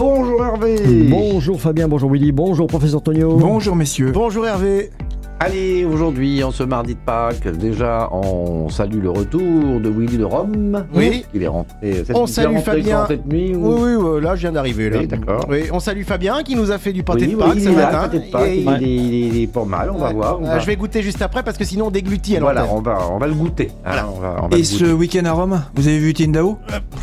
Bonjour Hervé. Bonjour Fabien, bonjour Willy, bonjour professeur Tonio. Bonjour messieurs. Bonjour Hervé. Allez, aujourd'hui, en ce mardi de Pâques, déjà, on salue le retour de Willy de Rome. Oui. Il est rentré. On salue Fabien. Cette nuit, ou... Oui, là je viens d'arriver. Là. Oui, d'accord. Oui, on salue Fabien qui nous a fait du pâté de Pâques il ce est là, matin. pâté de Pâques, Et- il est pas mal, on va voir. Je vais goûter juste après parce que sinon on déglutit à Voilà, l'antenne. on va le goûter. Voilà. On va Et le ce goûter. week-end à Rome, vous avez vu Tindao?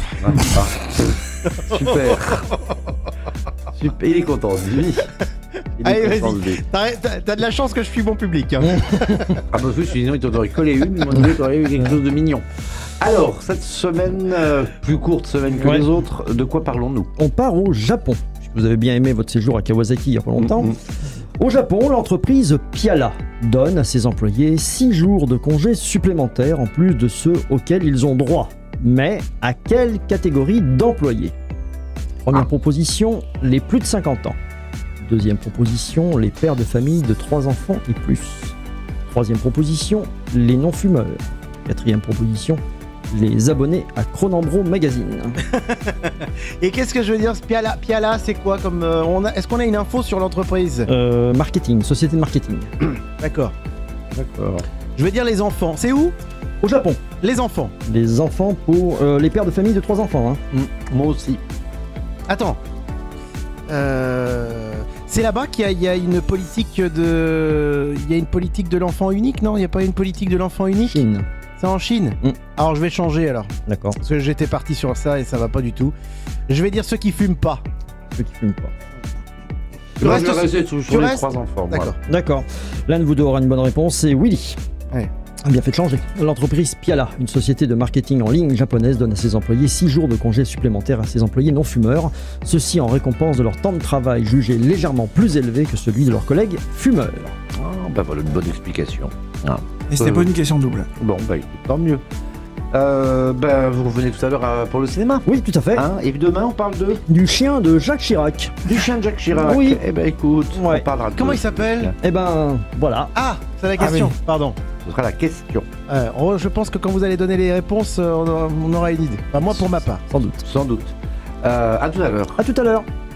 Super. Super. Il est content de lui. Il est Allez, content vas-y. de lui. T'as de la chance que je suis bon public. Hein. Ah bah oui, sinon il t'en aurait collé une, il m'en aurait collé quelque chose de mignon. Alors, cette semaine, plus courte semaine que Ouais. les autres, de quoi parlons-nous? On part au Japon, puisque vous avez bien aimé votre séjour à Kawasaki il y a pas longtemps. Au Japon, l'entreprise Piala donne à ses employés 6 jours de congés supplémentaires en plus de ceux auxquels ils ont droit. Mais à quelle catégorie d'employés? Première proposition, les plus de 50 ans. Deuxième proposition, les pères de famille de 3 enfants et plus. Troisième proposition, les non-fumeurs. Quatrième proposition, les abonnés à Cronenbro Magazine. Et qu'est-ce que je veux dire, ce Piala, c'est quoi comme est-ce qu'on a une info sur l'entreprise? Marketing, société de marketing. D'accord. D'accord. Je veux dire les enfants. C'est où? Au Japon, Les enfants. les enfants pour les pères de famille de 3 enfants. Hein. Moi aussi. Attends. C'est là-bas qu'il y a une politique de. Il y a une politique de l'enfant unique, non? Il n'y a pas une politique de l'enfant unique? Chine. C'est en Chine? Alors je vais changer alors. D'accord, Parce que j'étais parti sur ça et ça va pas du tout. Je vais dire ceux qui fument pas. ceux qui fument pas. Tu Moi, restes je vais sur- rester sur tu les restes 3 enfants. moi. D'accord. D'accord. L'un de vous deux aura une bonne réponse, c'est Willy. Ouais. Bien fait de changer. L'entreprise Piala, une société de marketing en ligne japonaise, donne à ses employés 6 jours de congés supplémentaires à ses employés non fumeurs. Ceci en récompense de leur temps de travail jugé légèrement plus élevé que celui de leurs collègues fumeurs. Ah, bah voilà une bonne explication. Et c'était pas une question double. Bon, bah écoute, tant mieux. Vous revenez tout à l'heure pour le cinéma. Oui, tout à fait. Hein, et demain, on parle de Du chien de Jacques Chirac. du chien de Jacques Chirac. Oui. Eh ben écoute, Ouais. on parlera de... Comment il s'appelle? Eh ben, voilà. Ah, c'est la question. oui. Pardon. Ce sera la question, Je pense que quand vous allez donner les réponses, on aura une idée. Enfin, moi pour ma part. Sans doute. sans doute. À tout à l'heure. À tout à l'heure.